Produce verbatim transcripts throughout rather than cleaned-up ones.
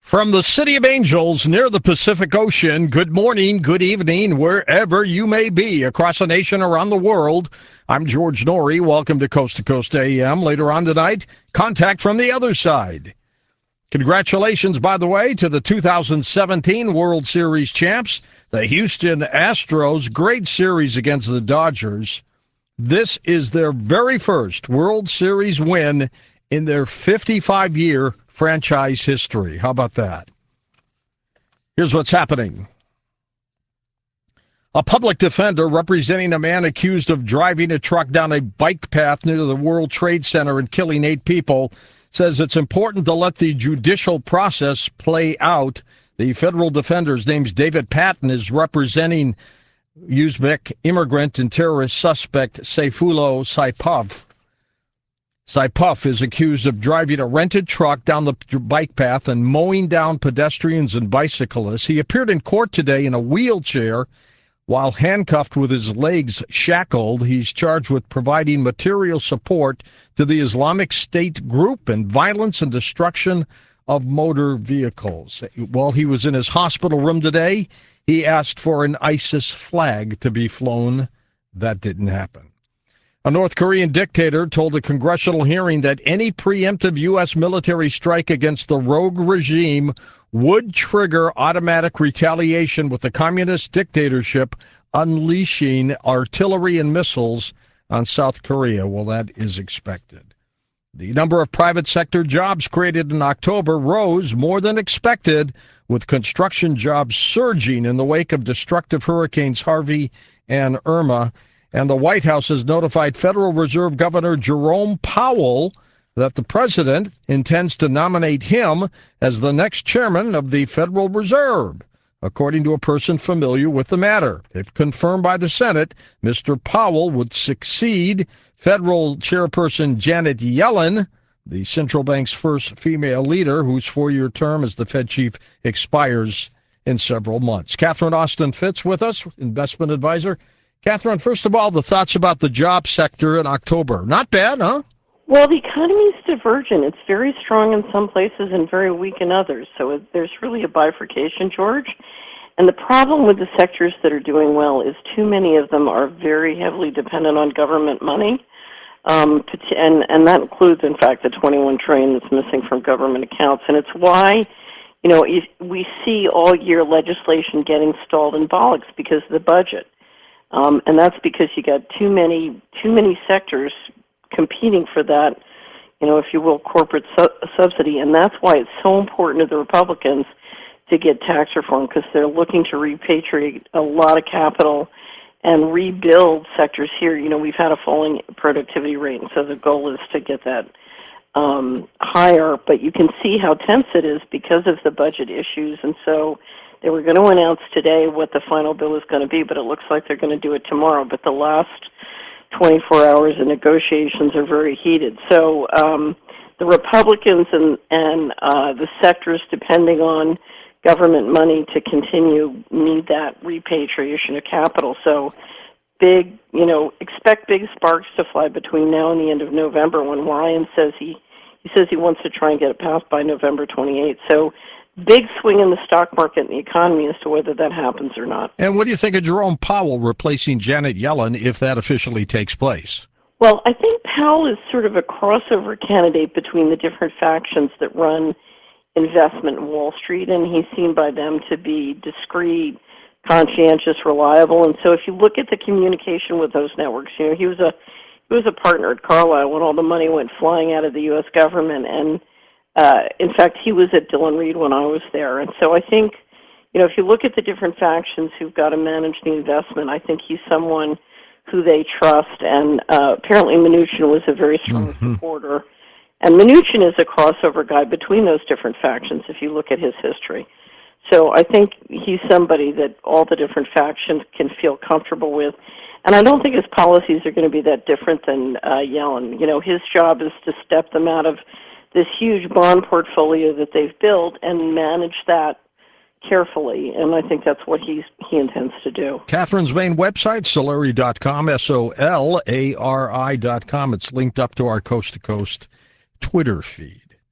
From the City of Angels near the Pacific Ocean, good morning, good evening, wherever you may be across the nation, around the world. I'm George Norrie. Welcome to Coast to Coast A M. Later on tonight, contact from the other side. Congratulations, by the way, to the two thousand seventeen World Series champs, the Houston Astros. Great series against the Dodgers. This is their very first World Series win in their fifty-five year franchise history. How about that? Here's what's happening. A public defender representing a man accused of driving a truck down a bike path near the World Trade Center and killing eight people says it's important to let the judicial process play out. The federal defender's name's David Patton, is representing Uzbek immigrant and terrorist suspect Sayfullo Saipov. Saipov is accused of driving a rented truck down the bike path and mowing down pedestrians and bicyclists. He appeared in court today in a wheelchair while handcuffed with his legs shackled. He's charged with providing material support to the Islamic State group and violence and destruction of motor vehicles. While he was in his hospital room today, he asked for an ISIS flag to be flown. That didn't happen. A North Korean dictator told a congressional hearing that any preemptive U S military strike against the rogue regime would trigger automatic retaliation, with the communist dictatorship unleashing artillery and missiles on South Korea. Well, that is expected. The number of private sector jobs created in October rose more than expected, with construction jobs surging in the wake of destructive hurricanes Harvey and Irma. And the White House has notified Federal Reserve Governor Jerome Powell that the president intends to nominate him as the next chairman of the Federal Reserve, according to a person familiar with the matter. If confirmed by the Senate, Mister Powell would succeed Federal Chairperson Janet Yellen, the central bank's first female leader, whose four-year term as the Fed chief expires in several months. Catherine Austin Fitz with us, investment advisor. Catherine, first of all, the thoughts about the job sector in October. Not bad, huh? Well, the economy is divergent. It's very strong in some places and very weak in others. So it, there's really a bifurcation, George. And the problem with the sectors that are doing well is too many of them are very heavily dependent on government money. Um, and, and that includes, in fact, the twenty-one trillion dollars that's missing from government accounts. And it's why, you know, if we see all year legislation getting stalled in bollocks because of the budget. Um, and that's because you got too many too many sectors competing for that, you know, if you will, corporate su- subsidy. And that's why it's so important to the Republicans to get tax reform, because they're looking to repatriate a lot of capital and rebuild sectors here. You know, we've had a falling productivity rate, and so the goal is to get that um, higher. But you can see how tense it is because of the budget issues. And so they were going to announce today what the final bill is going to be, but it looks like they're going to do it tomorrow. But the last twenty-four hours of negotiations are very heated. So um, the Republicans and, and uh, the sectors depending on government money to continue need that repatriation of capital. So big, you know, expect big sparks to fly between now and the end of November, when Ryan says he, he says he wants to try and get it passed by November twenty-eighth. So big swing in the stock market and the economy as to whether that happens or not. And what do you think of Jerome Powell replacing Janet Yellen if that officially takes place? Well, I think Powell is sort of a crossover candidate between the different factions that run investment in Wall Street, and he's seen by them to be discreet, conscientious, reliable. And so if you look at the communication with those networks, you know, he was a he was a partner at Carlyle when all the money went flying out of the U S government, and Uh, in fact, he was at Dillon Reed when I was there. And so I think, you know, if you look at the different factions who've got to manage the investment, I think he's someone who they trust. And uh, apparently Mnuchin was a very strong mm-hmm. supporter. And Mnuchin is a crossover guy between those different factions, if you look at his history. So I think he's somebody that all the different factions can feel comfortable with. And I don't think his policies are going to be that different than uh, Yellen. You know, his job is to step them out of this huge bond portfolio that they've built and manage that carefully, and I think that's what he's, he intends to do. Catherine's main website, Solari dot com, S O L A R I dot com. It's linked up to our Coast to Coast Twitter feed.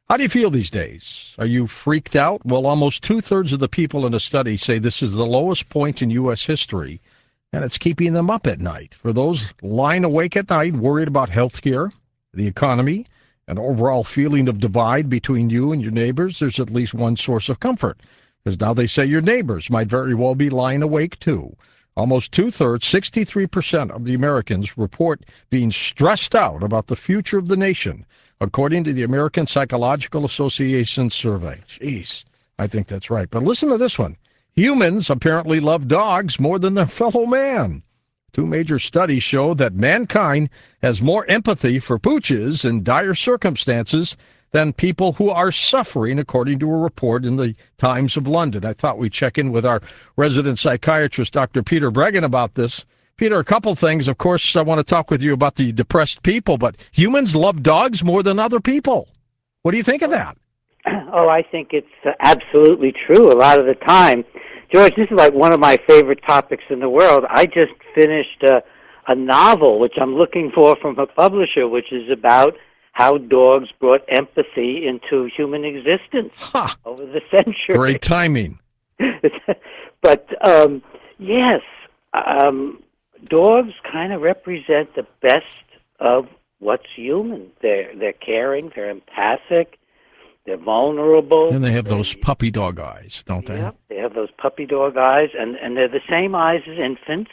How do you feel these days? Are you freaked out? Well, almost two-thirds of the people in a study say this is the lowest point in U S history, and it's keeping them up at night. For those lying awake at night, worried about health care, the economy, an overall feeling of divide between you and your neighbors, there's at least one source of comfort, because now they say your neighbors might very well be lying awake too. Almost two-thirds, sixty-three percent of the Americans report being stressed out about the future of the nation, according to the American Psychological Association survey. Jeez, I think that's right. But listen to this one. Humans apparently love dogs more than their fellow man. Two major studies show that mankind has more empathy for pooches in dire circumstances than people who are suffering, according to a report in the Times of London. I thought we'd check in with our resident psychiatrist, Doctor Peter Breggin, about this. Peter, a couple things. Of course, I want to talk with you about the depressed people, but humans love dogs more than other people. What do you think of that? Oh, I think it's uh, absolutely true a lot of the time. George, this is like one of my favorite topics in the world. I just finished a, a novel, which I'm looking for from a publisher, which is about how dogs brought empathy into human existence huh. over the century. Great timing. But, um, yes, um, dogs kind of represent the best of what's human. They're, they're caring, they're empathic, they're vulnerable. And they have those puppy dog eyes, don't they? Yeah, they have those puppy dog eyes, and, and they're the same eyes as infants.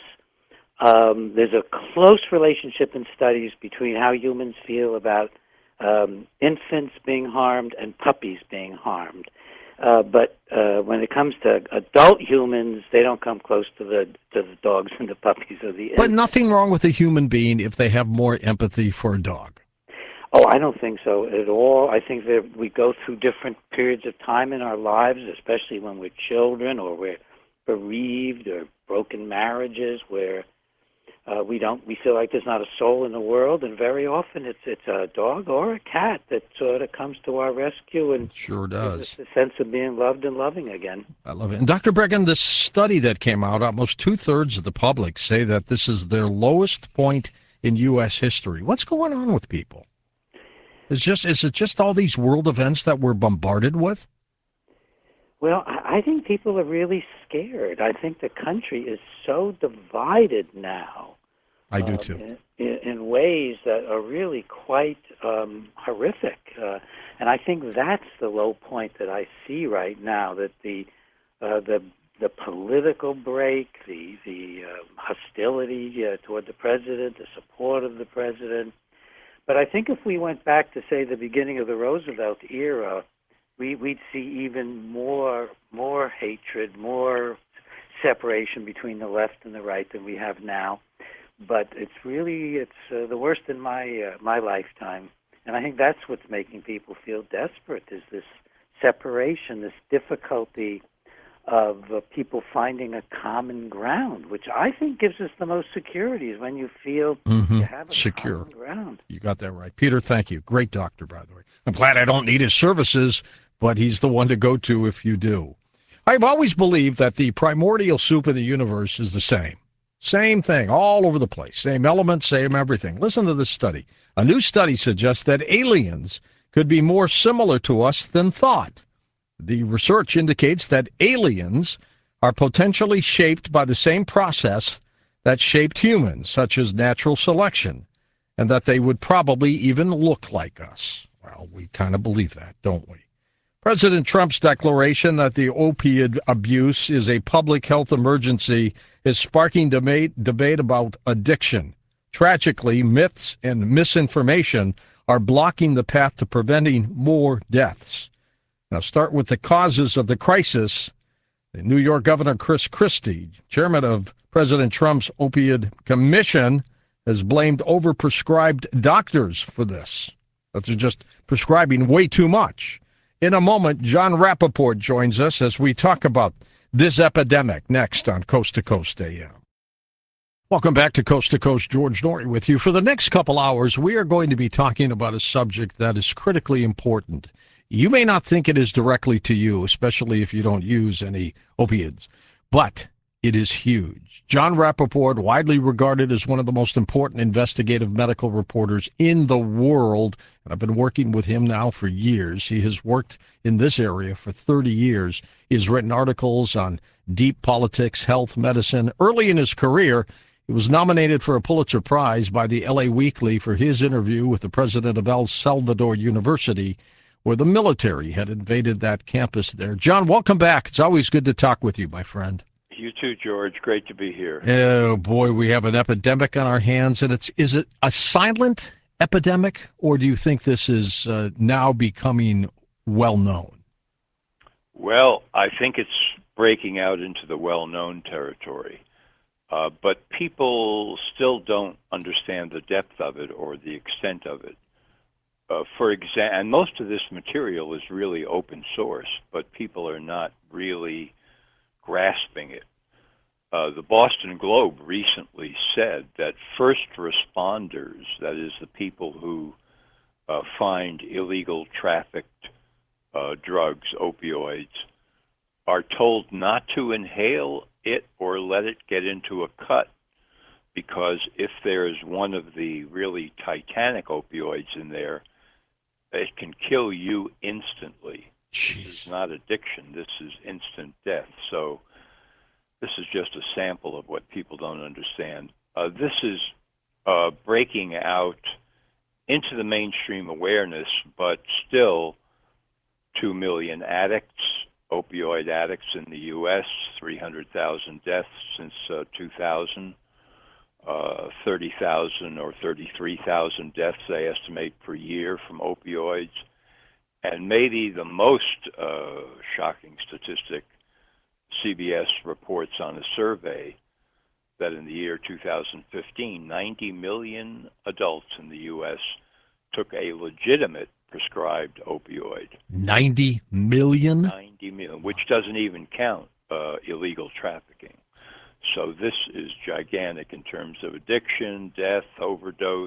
Um, there's a close relationship in studies between how humans feel about Um, infants being harmed and puppies being harmed. Uh, but uh, when it comes to adult humans, they don't come close to the to the dogs and the puppies or the infants. But nothing wrong with a human being if they have more empathy for a dog. Oh, I don't think so at all. I think that we go through different periods of time in our lives, especially when we're children or we're bereaved or broken marriages, where Uh, we don't. We feel like there's not a soul in the world, and very often it's it's a dog or a cat that sort of comes to our rescue and it sure does. gives us a sense of being loved and loving again. I love it. And Doctor Breggin, this study that came out, almost two thirds of the public say that this is their lowest point in U S history. What's going on with people? Is just is it just all these world events that we're bombarded with? Well, I think people are really scared. I think the country is so divided now. I do, uh, too. In, in ways that are really quite um, horrific. Uh, and I think that's the low point that I see right now, that the uh, the the political break, the, the uh, hostility uh, toward the president, the support of the president. But I think if we went back to, say, the beginning of the Roosevelt era, We, we'd see even more more hatred, more separation between the left and the right than we have now. But it's really it's uh, the worst in my uh, my lifetime, and I think that's what's making people feel desperate, is this separation, this difficulty of uh, people finding a common ground, which I think gives us the most security, is when you feel mm-hmm. you have a secure common ground. You got that right. Peter, thank you. Great doctor, by the way. I'm glad I don't need his services, but he's the one to go to if you do. I've always believed that the primordial soup of the universe is the same. Same thing, all over the place. Same elements, same everything. Listen to this study. A new study suggests that aliens could be more similar to us than thought. The research indicates that aliens are potentially shaped by the same process that shaped humans, such as natural selection, and that they would probably even look like us. Well, we kind of believe that, don't we? President Trump's declaration that the opioid abuse is a public health emergency is sparking debate, debate about addiction. Tragically, myths and misinformation are blocking the path to preventing more deaths. Now, start with the causes of the crisis. The New York Governor Chris Christie, chairman of President Trump's opioid commission, has blamed overprescribed doctors for this, that they're just prescribing way too much. In a moment, John Rappaport joins us as we talk about this epidemic next on Coast to Coast A M. Welcome back to Coast to Coast. George Noory with you. For the next couple hours, we are going to be talking about a subject that is critically important. You may not think it is directly to you, especially if you don't use any opiates, but It is huge. John Rappaport, widely regarded as one of the most important investigative medical reporters in the world. And I've been working with him now for years. He has worked in this area for thirty years. He has written articles on deep politics, health, medicine. Early in his career, he was nominated for a Pulitzer Prize by the L A Weekly for his interview with the president of El Salvador University, where the military had invaded that campus there. John, welcome back. It's always good to talk with you, my friend. You too, George. Great to be here. Oh, boy, we have an epidemic on our hands. And it's is it a silent epidemic, or do you think this is uh, now becoming well-known? Well, I think it's breaking out into the well-known territory. Uh, but people still don't understand the depth of it or the extent of it. Uh, for example, and most of this material is really open source, but people are not really grasping it. Uh, the Boston Globe recently said that first responders, that is the people who uh, find illegal trafficked uh, drugs, opioids, are told not to inhale it or let it get into a cut, because if there's one of the really titanic opioids in there, it can kill you instantly. Jeez. This is not addiction. This is instant death. So this is just a sample of what people don't understand. Uh, this is uh, breaking out into the mainstream awareness, but still two million addicts, opioid addicts in the U S, three hundred thousand deaths since uh, two thousand, uh, thirty thousand or thirty-three thousand deaths they estimate per year from opioids. And maybe the most uh, shocking statistic, C B S reports on a survey that in the year two thousand fifteen, ninety million adults in the U S took a legitimate prescribed opioid. ninety million? ninety million, which doesn't even count uh, illegal trafficking. So this is gigantic in terms of addiction, death, overdose,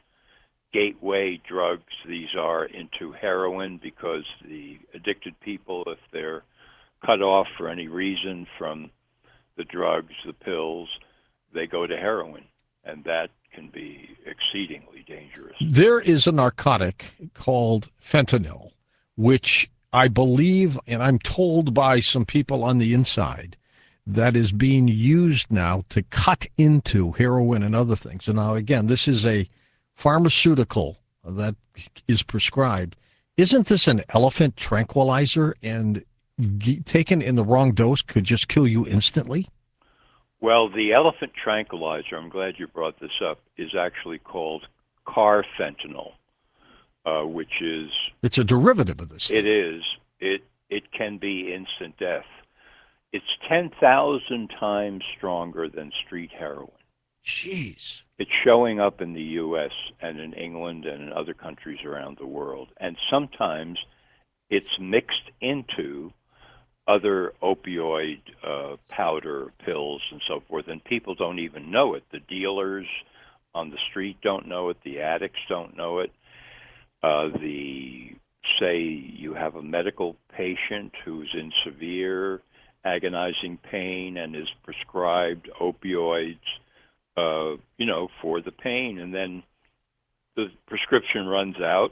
gateway drugs. These are into heroin because the addicted people, if they're cut off for any reason from the drugs, the pills, they go to heroin, and that can be exceedingly dangerous. There is a narcotic called fentanyl, which I believe, and I'm told by some people on the inside, that is being used now to cut into heroin and other things. And now, again, this is a pharmaceutical that is prescribed. Isn't this an elephant tranquilizer, and g- taken in the wrong dose could just kill you instantly? Well, the elephant tranquilizer, I'm glad you brought this up, is actually called carfentanil, uh, which is... It's a derivative of this thing. It is. It, it can be instant death. It's ten thousand times stronger than street heroin. Jeez. It's showing up in the U S and in England and in other countries around the world. And sometimes it's mixed into other opioid uh, powder pills and so forth, and people don't even know it. The dealers on the street don't know it. The addicts don't know it. Uh, the say you have a medical patient who's in severe agonizing pain and is prescribed opioids, uh, you know, for the pain, and then the prescription runs out.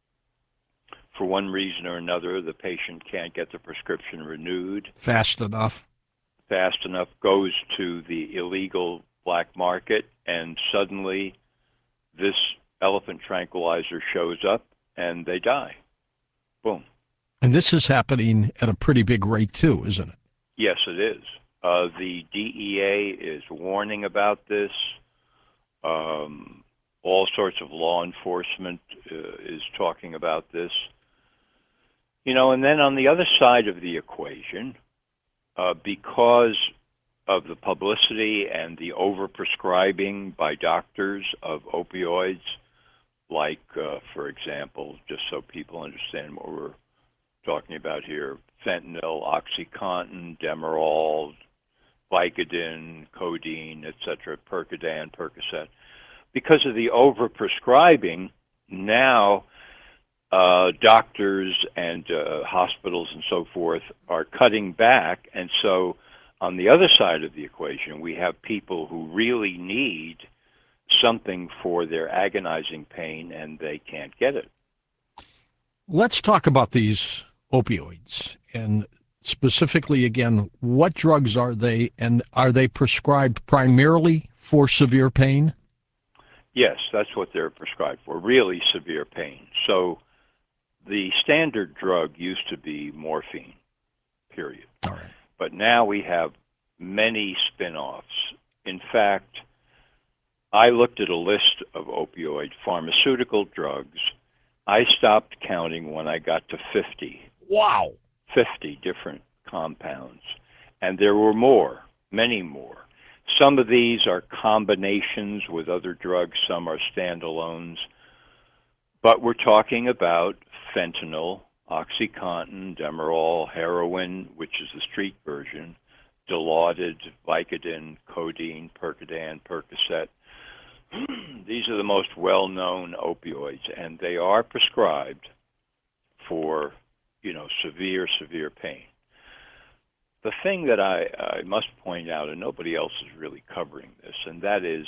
For one reason or another, the patient can't get the prescription renewed Fast enough. fast enough, goes to the illegal black market, and suddenly this elephant tranquilizer shows up and they die. Boom. And this is happening at a pretty big rate, too, isn't it? Yes, it is. Uh, the D E A is warning about this. Um, all sorts of law enforcement uh, is talking about this. You know, and then on the other side of the equation, uh, because of the publicity and the overprescribing by doctors of opioids, like, uh, for example, just so people understand what we're talking about here, fentanyl, OxyContin, Demerol, Vicodin, codeine, et cetera, Percodan, Percocet. Because of the overprescribing, now uh, doctors and uh, hospitals and so forth are cutting back, and so On the other side of the equation, we have people who really need something for their agonizing pain and they can't get it. Let's talk about these opioids and specifically, again, what drugs are they, and are they prescribed primarily for severe pain? Yes, that's what they're prescribed for, really severe pain. So the standard drug used to be morphine, period. All right. But now we have many spin-offs. In fact, I looked at a list of opioid pharmaceutical drugs. I stopped counting when I got to fifty. Wow. fifty different compounds. And there were more, many more. Some of these are combinations with other drugs, some are standalones. But we're talking about fentanyl, OxyContin, Demerol, heroin, which is the street version, Dilaudid, Vicodin, codeine, Percodan, Percocet. These are the most well-known opioids, and they are prescribed for, you know, severe, severe pain. The thing that I, I must point out, and nobody else is really covering this, and that is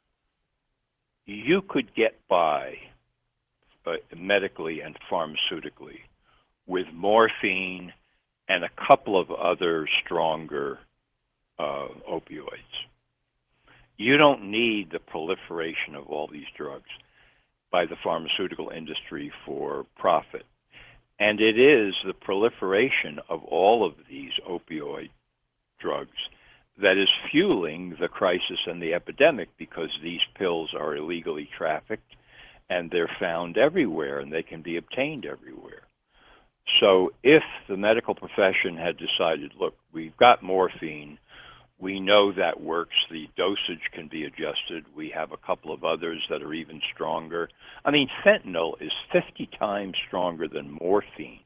you could get by uh, medically and pharmaceutically with morphine and a couple of other stronger uh, opioids. You don't need the proliferation of all these drugs by the pharmaceutical industry for profit. And it is the proliferation of all of these opioid drugs that is fueling the crisis and the epidemic, because these pills are illegally trafficked and they're found everywhere and they can be obtained everywhere. So if the medical profession had decided, look, we've got morphine, we know that works, the dosage can be adjusted, we have a couple of others that are even stronger. I mean, fentanyl is fifty times stronger than morphine.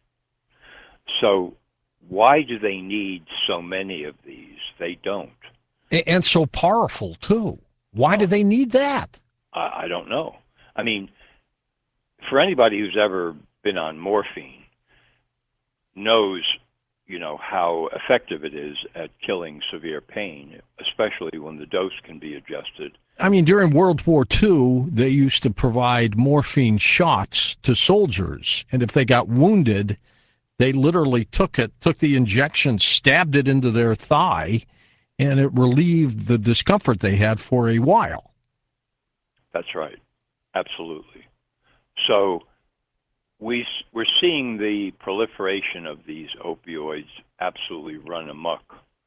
So why do they need so many of these? They don't. And so powerful, too. Why do they need that? I, I don't know. I mean, for anybody who's ever been on morphine knows, you know, how effective it is at killing severe pain, especially when the dose can be adjusted. I mean, during World War Two, they used to provide morphine shots to soldiers, and if they got wounded, they literally took it, took the injection, stabbed it into their thigh, and it relieved the discomfort they had for a while. That's right. Absolutely. So we, we're seeing the proliferation of these opioids absolutely run amok.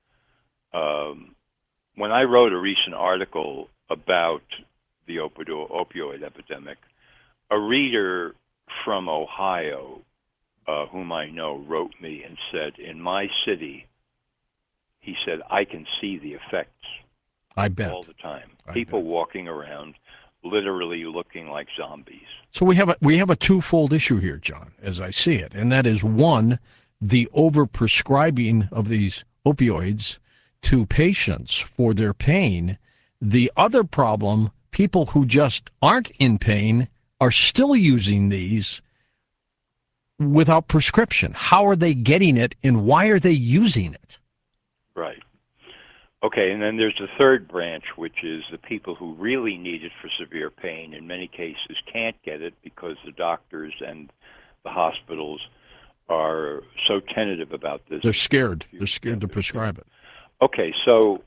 Um, when I wrote a recent article about the opioid, opioid epidemic, a reader from Ohio, uh, whom I know, wrote me and said, in my city, he said, I can see the effects I bet. all the time. I People bet. walking around literally looking like zombies. So we have a we have a twofold issue here, John, as I see it, and that is one, the overprescribing of these opioids to patients for their pain. The other problem, people who just aren't in pain are still using these without prescription. How are they getting it, and why are they using it? Right. Okay, and then there's the third branch, which is the people who really need it for severe pain, in many cases can't get it because the doctors and the hospitals are so tentative about this. They're scared. They're scared to prescribe it. Okay, so...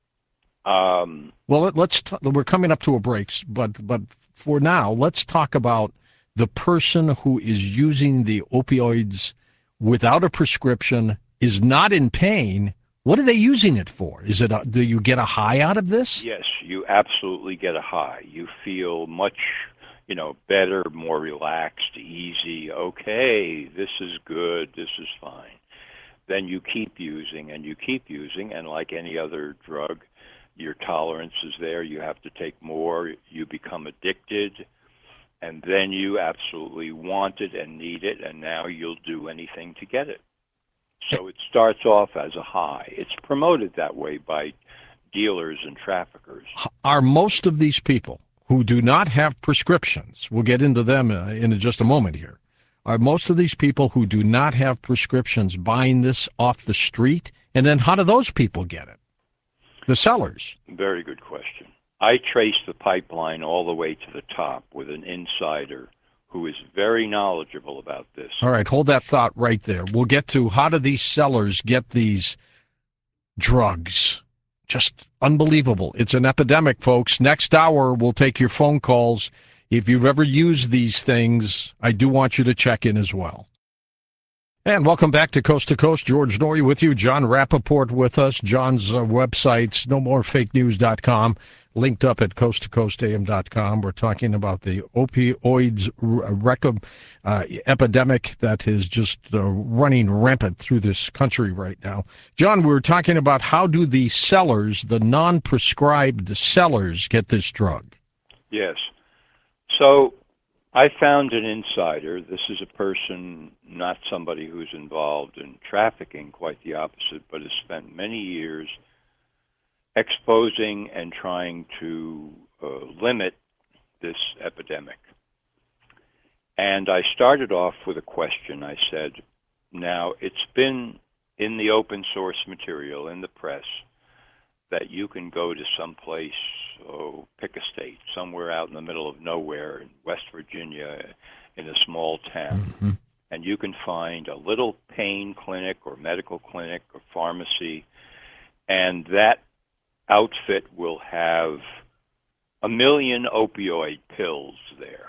Um, well, let, let's. T- we're coming up to a break, but but for now, let's talk about the person who is using the opioids without a prescription, is not in pain. What are they using it for? Is it? A, do you get a high out of this? Yes, you absolutely get a high. You feel much, you know, better, more relaxed, easy. Okay, this is good. This is fine. Then you keep using and you keep using, and like any other drug, your tolerance is there. You have to take more. You become addicted, and then you absolutely want it and need it, and now you'll do anything to get it. So it starts off as a high. It's promoted that way by dealers and traffickers. Are most of these people who do not have prescriptions, we'll get into them uh, in just a moment here, are most of these people who do not have prescriptions buying this off the street And then how do those people get it? The sellers. Very good question. I traced the pipeline all the way to the top with an insider who is very knowledgeable about this. All right, hold that thought right there. We'll get to how do these sellers get these drugs. Just unbelievable. It's an epidemic, folks. Next hour, we'll take your phone calls. If you've ever used these things, I do want you to check in as well. And welcome back to Coast to Coast. George Noory with you. John Rappaport with us. John's uh, website's no more fake news dot com, linked up at coast to coast a m dot com. We're talking about the opioids rec- uh, epidemic that is just uh, running rampant through this country right now. John, we were talking about how do the sellers, the non-prescribed sellers, get this drug? Yes. So I found an insider. This is a person, not somebody who's involved in trafficking, quite the opposite, but has spent many years exposing and trying to uh, limit this epidemic. And I started off with a question. I said, now, it's been in the open source material, in the press, that you can go to some place, oh, pick a state, somewhere out in the middle of nowhere in West Virginia, in a small town, Mm-hmm. and you can find a little pain clinic or medical clinic or pharmacy, and that outfit will have a million opioid pills there.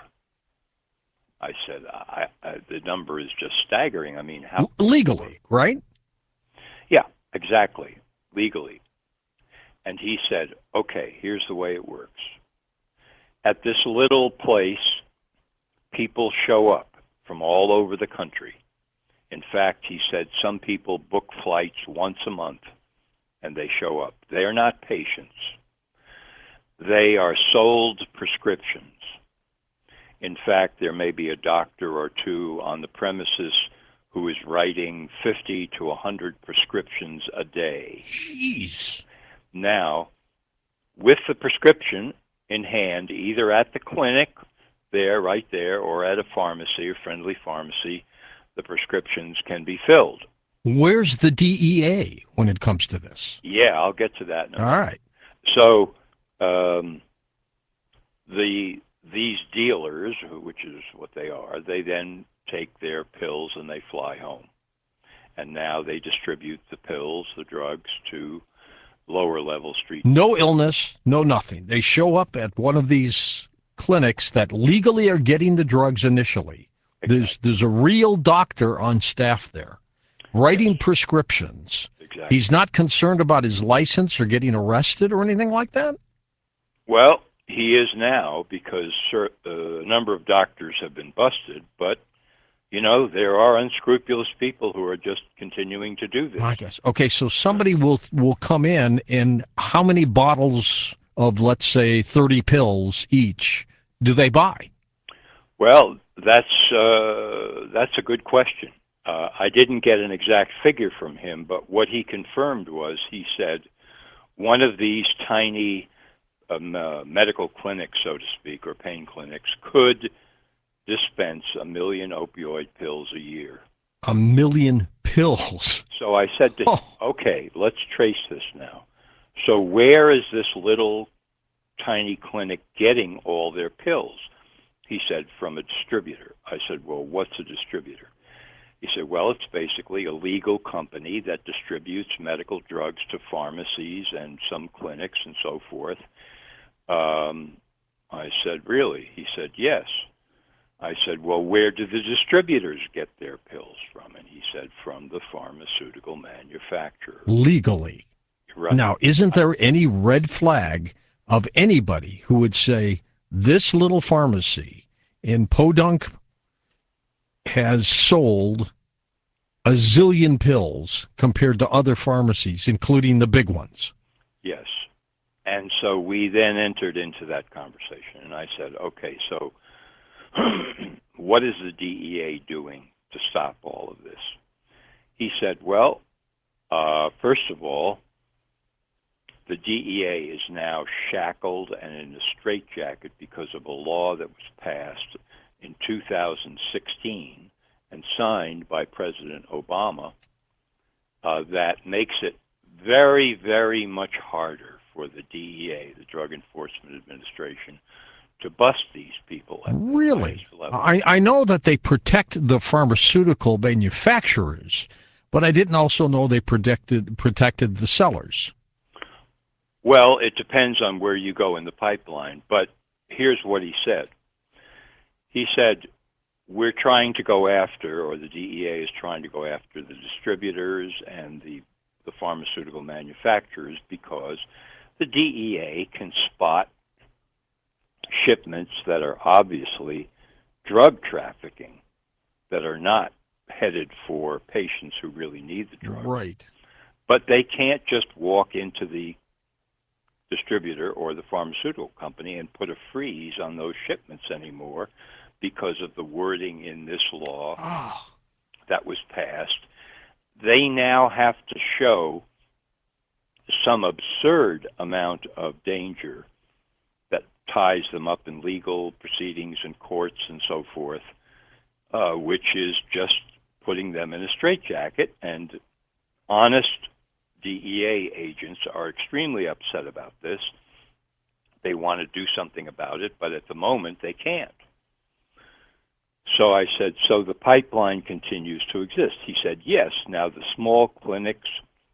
I said, I, I, the number is just staggering. I mean, how... Legally, right? Yeah, exactly, legally. And he said, okay, here's the way it works. At this little place, people show up from all over the country. In fact, he said some people book flights once a month, and they show up. They are not patients. They are sold prescriptions. In fact, there may be a doctor or two on the premises who is writing fifty to one hundred prescriptions a day. Jeez. Now, with the prescription in hand, either at the clinic, there, right there, or at a pharmacy, a friendly pharmacy, the prescriptions can be filled. Where's the D E A when it comes to this? Yeah, I'll get to that in a All minute. right. So, um, the these dealers, which is what they are, they then take their pills and they fly home. And now they distribute the pills, the drugs, to lower level street. No illness, no nothing. They show up at one of these clinics that legally are getting the drugs initially. Exactly. There's there's a real doctor on staff there writing Yes. prescriptions. Exactly. He's not concerned about his license or getting arrested or anything like that? Well, he is now because cer- uh, a number of doctors have been busted, but, you know, there are unscrupulous people who are just continuing to do this. I guess. Okay, so somebody will will come in, and how many bottles of, let's say, thirty pills each do they buy? Well, that's uh, that's a good question. Uh, I didn't get an exact figure from him, but what he confirmed was he said one of these tiny um, uh, medical clinics, so to speak, or pain clinics, could dispense a million opioid pills a year. A million pills. So I said to him, Oh. okay, let's trace this now. So where is this little tiny clinic getting all their pills? He said, from a distributor. I said, well, what's a distributor? He said, well, it's basically a legal company that distributes medical drugs to pharmacies and some clinics and so forth. Um, I said, really? He said, yes. I said, well, where do the distributors get their pills from? And he said, from the pharmaceutical manufacturer. Legally. Right. Now, isn't there any red flag of anybody who would say this little pharmacy in Podunk has sold a zillion pills compared to other pharmacies, including the big ones? Yes. And so we then entered into that conversation, and I said, okay, so what is the D E A doing to stop all of this? He said, well, uh, first of all, the D E A is now shackled and in a straitjacket because of a law that was passed in two thousand sixteen and signed by President Obama uh, that makes it very, very much harder for the D E A, the Drug Enforcement Administration, to bust these people at the Really? highest level. I, I know that they protect the pharmaceutical manufacturers, but I didn't also know they protected protected the sellers. Well, it depends on where you go in the pipeline, but here's what he said. He said, we're trying to go after, or the D E A is trying to go after the distributors and the, the pharmaceutical manufacturers because the D E A can spot shipments that are obviously drug trafficking, that are not headed for patients who really need the drug. Right. But they can't just walk into the distributor or the pharmaceutical company and put a freeze on those shipments anymore because of the wording in this law Oh. that was passed. They now have to show some absurd amount of danger that ties them up in legal proceedings and courts and so forth, uh, which is just putting them in a straitjacket. And honest D E A agents are extremely upset about this. They want to do something about it, but at the moment they can't. So I said, so the pipeline continues to exist. He said, yes. Now the small clinics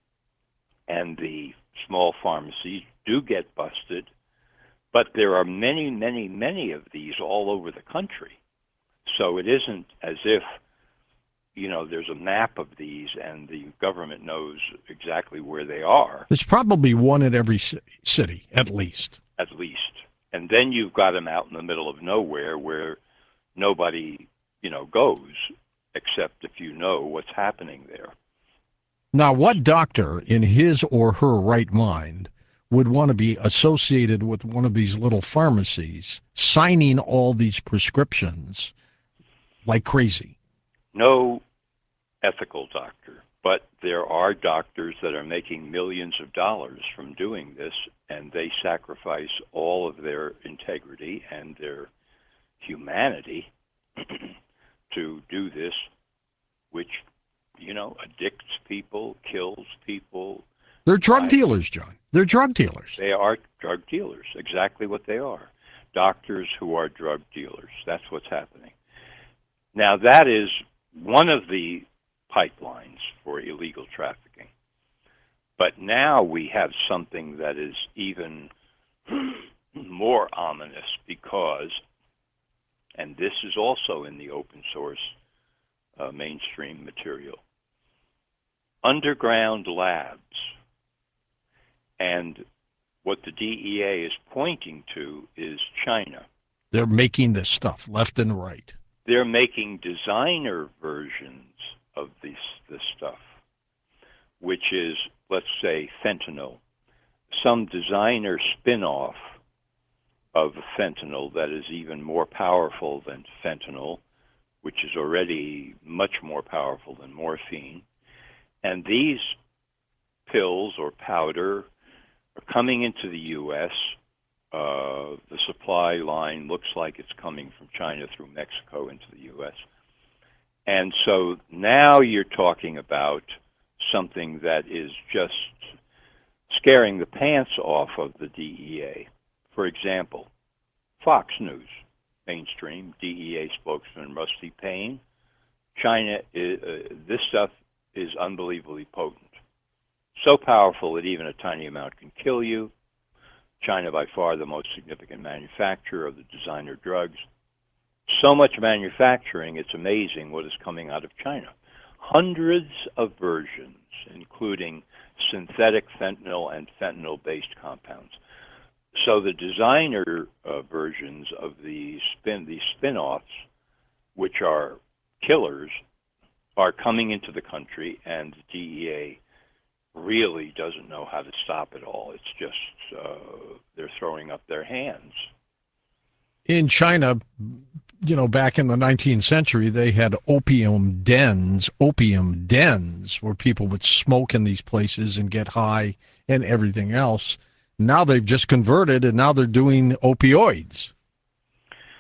and the small pharmacies do get busted, but there are many, many, many of these all over the country. So it isn't as if, you know, there's a map of these and the government knows exactly where they are. There's probably one in every ci- city, at least. At least. And then you've got them out in the middle of nowhere where nobody, you know, goes, except if you know what's happening there. Now, what doctor in his or her right mind would want to be associated with one of these little pharmacies signing all these prescriptions like crazy? No ethical doctor, but there are doctors that are making millions of dollars from doing this, and they sacrifice all of their integrity and their humanity to do this, which, you know, addicts people, kills people. They're drug I, dealers, John. They're drug dealers. They are drug dealers, exactly what they are. Doctors who are drug dealers. That's what's happening. Now, that is one of the pipelines for illegal trafficking. But now we have something that is even more ominous because, and this is also in the open source uh, mainstream material, underground labs. And what the D E A is pointing to is China. They're making this stuff left and right. They're making designer versions of this, this stuff, which is, let's say, fentanyl, some designer spin-off of fentanyl that is even more powerful than fentanyl, which is already much more powerful than morphine. And these pills or powder are coming into the U S. Uh, the supply line looks like it's coming from China through Mexico into the U S. And so now you're talking about something that is just scaring the pants off of the D E A. For example, Fox News, mainstream, D E A spokesman Rusty Payne. China, is, uh, this stuff is unbelievably potent. So powerful that even a tiny amount can kill you. China, by far the most significant manufacturer of the designer drugs. So much manufacturing, it's amazing what is coming out of China. Hundreds of versions, including synthetic fentanyl and fentanyl-based compounds. So the designer uh, versions of the spin, these spin-offs, which are killers, are coming into the country, and the D E A really doesn't know how to stop it all. It's just uh, they're throwing up their hands. In China, you know, back in the nineteenth century, they had opium dens, opium dens, where people would smoke in these places and get high and everything else. Now they've just converted, and now they're doing opioids.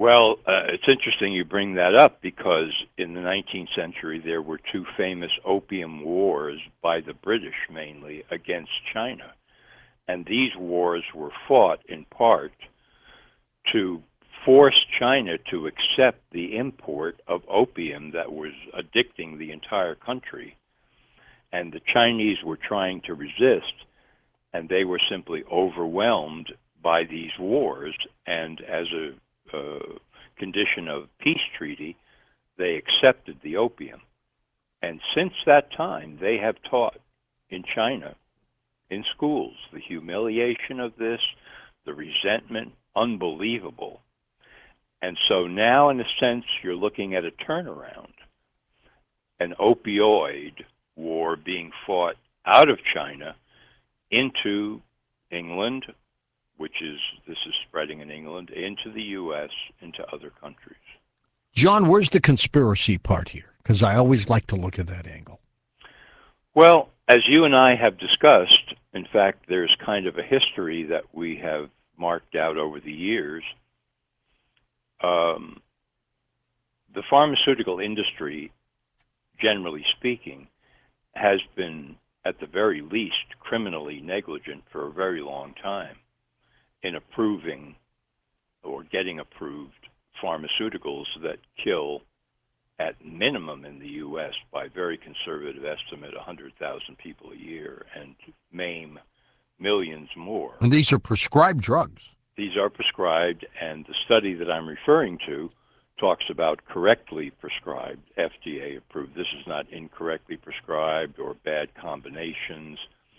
Well, uh, it's interesting you bring that up because in the nineteenth century there were two famous opium wars by the British mainly against China. And these wars were fought in part to force China to accept the import of opium that was addicting the entire country. And the Chinese were trying to resist, and they were simply overwhelmed by these wars. And as a uh, condition of peace treaty, they accepted the opium. And since that time, they have taught in China, in schools, the humiliation of this, the resentment, unbelievable. And so now, in a sense, you're looking at a turnaround, an opioid war being fought out of China into England, which is, this is spreading in England, into the U S, into other countries. John, where's the conspiracy part here? Because I always like to look at that angle. Well, as you and I have discussed, in fact, there's kind of a history that we have marked out over the years. Um, the pharmaceutical industry, generally speaking, has been, at the very least, criminally negligent for a very long time in approving or getting approved pharmaceuticals that kill, at minimum in the U S, by very conservative estimate, one hundred thousand people a year, and maim millions more. And these are prescribed drugs. These are prescribed, and the study that I'm referring to talks about correctly prescribed, F D A approved. This is not incorrectly prescribed or bad combinations.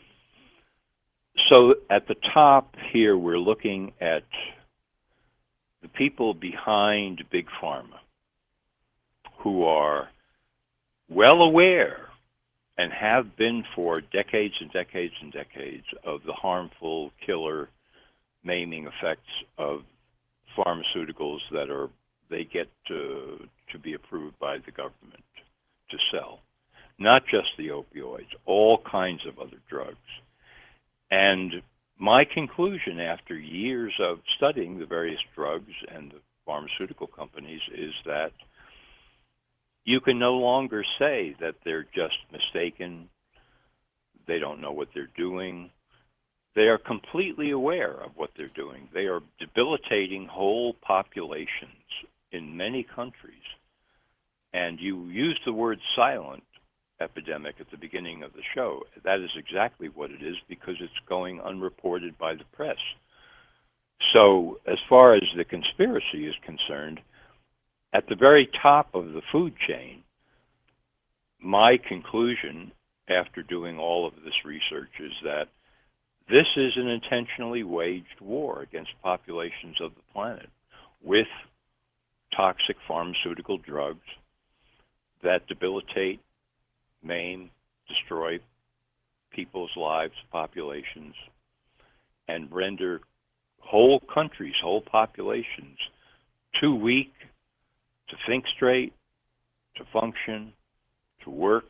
So at the top here, we're looking at the people behind Big Pharma, who are well aware and have been for decades and decades and decades of the harmful, killer, maiming effects of pharmaceuticals that are they get to, to be approved by the government to sell. Not just the opioids, all kinds of other drugs. And my conclusion after years of studying the various drugs and the pharmaceutical companies is that you can no longer say that they're just mistaken, they don't know what they're doing. They are completely aware of what they're doing. They are debilitating whole populations in many countries. And you used the word silent epidemic at the beginning of the show. That is exactly what it is, because it's going unreported by the press. So as far as the conspiracy is concerned, at the very top of the food chain, my conclusion after doing all of this research is that this is an intentionally waged war against populations of the planet with toxic pharmaceutical drugs that debilitate, maim, destroy people's lives, populations, and render whole countries, whole populations too weak to think straight, to function, to work,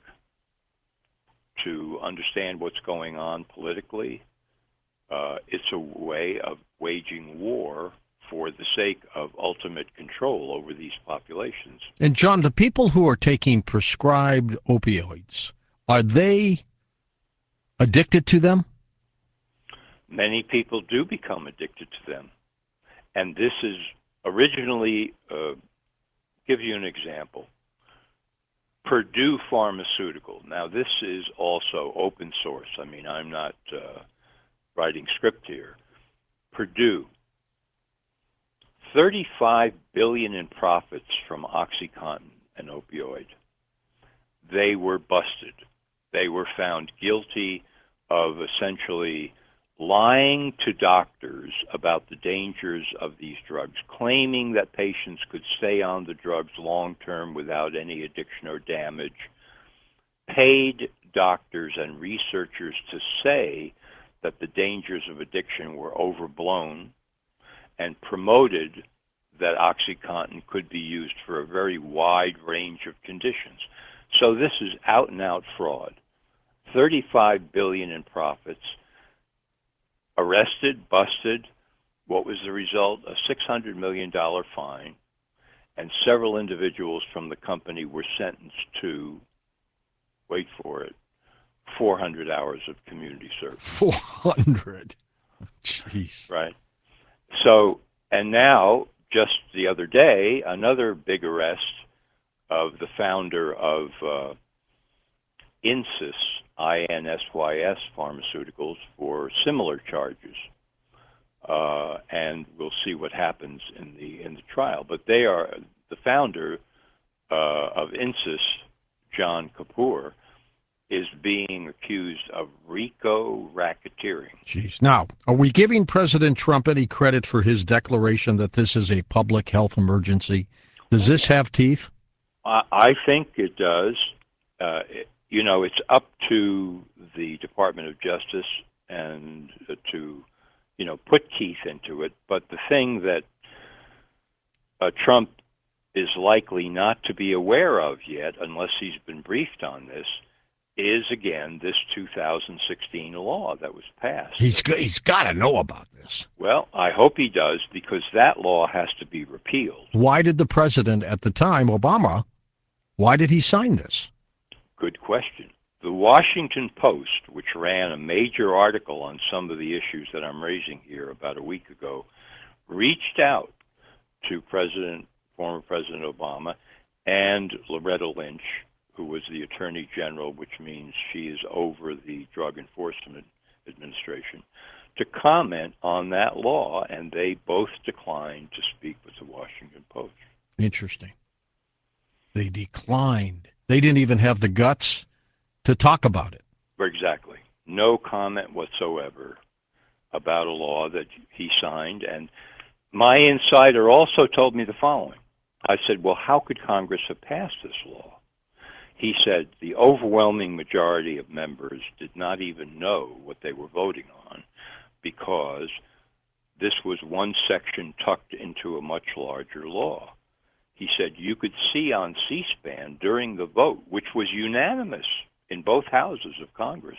to understand what's going on politically. Uh, it's a way of waging war for the sake of ultimate control over these populations. And John, the people who are taking prescribed opioids, are they addicted to them? Many people do become addicted to them. And this is originally, uh, give you an example. Purdue Pharmaceutical. Now, this is also open source. I mean, I'm not uh, writing script here. Purdue, thirty-five billion dollars in profits from OxyContin, an opioid. They were busted. They were found guilty of essentially lying to doctors about the dangers of these drugs, claiming that patients could stay on the drugs long term without any addiction or damage, paid doctors and researchers to say that the dangers of addiction were overblown, and promoted that OxyContin could be used for a very wide range of conditions. So this is out and out fraud. thirty-five billion dollars in profits. Arrested, busted. What was the result? A six hundred million dollars fine and several individuals from the company were sentenced to, wait for it, four hundred hours of community service. four hundred. Jeez. Right. So, and now, just the other day, another big arrest of the founder of uh, Insys, I N S Y S Pharmaceuticals, for similar charges. Uh, and we'll see what happens in the in the trial. But they are the founder uh, of Insys, John Kapoor, is being accused of RICO racketeering. Jeez. Now, are we giving President Trump any credit for his declaration that this is a public health emergency? Does this have teeth? I, I think it does. Uh, it, you know, it's up to the Department of Justice and uh, to, you know, put teeth into it. But the thing that uh, Trump is likely not to be aware of yet, unless he's been briefed on this, is, again, this two thousand sixteen law that was passed. He's he's got to know about this. Well, I hope he does, because that law has to be repealed. Why did the president at the time, Obama, why did he sign this? Good question. The Washington Post, which ran a major article on some of the issues that I'm raising here about a week ago, reached out to President, former President Obama, and Loretta Lynch, who was the Attorney General, which means she is over the Drug Enforcement Administration, to comment on that law, and they both declined to speak with the Washington Post. Interesting. They declined. They didn't even have the guts to talk about it. Exactly. No comment whatsoever about a law that he signed. And my insider also told me the following. I said, well, how could Congress have passed this law? He said the overwhelming majority of members did not even know what they were voting on, because this was one section tucked into a much larger law. He said you could see on C-SPAN during the vote, which was unanimous in both houses of Congress,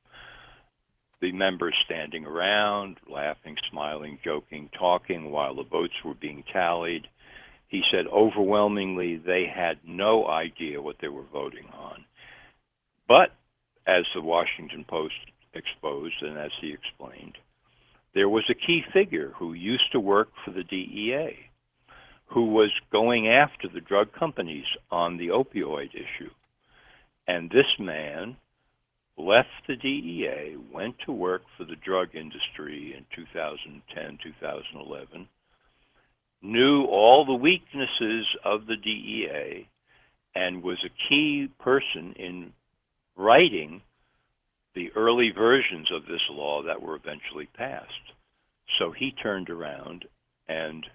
the members standing around, laughing, smiling, joking, talking while the votes were being tallied. He said overwhelmingly they had no idea what they were voting on. But, as the Washington Post exposed and as he explained, there was a key figure who used to work for the D E A, who was going after the drug companies on the opioid issue. And this man left the D E A, went to work for the drug industry in two thousand ten, two thousand eleven, knew all the weaknesses of the D E A, and was a key person in writing the early versions of this law that were eventually passed. So he turned around and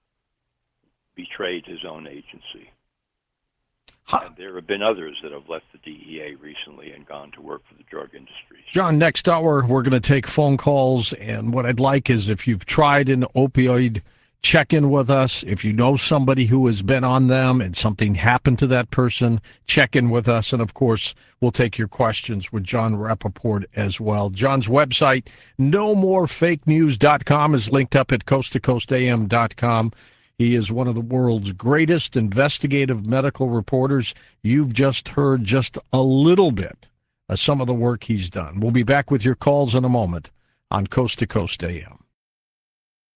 betrayed his own agency. Huh. And there have been others that have left the D E A recently and gone to work for the drug industries. John, next hour we're going to take phone calls, and what I'd like is if you've tried an opioid, check in with us. If you know somebody who has been on them and something happened to that person, check in with us. And, of course, we'll take your questions with Jon Rappoport as well. John's website, no more fake news dot com, is linked up at coast to coast a m dot com. He is one of the world's greatest investigative medical reporters. You've just heard just a little bit of some of the work he's done. We'll be back with your calls in a moment on Coast to Coast A M.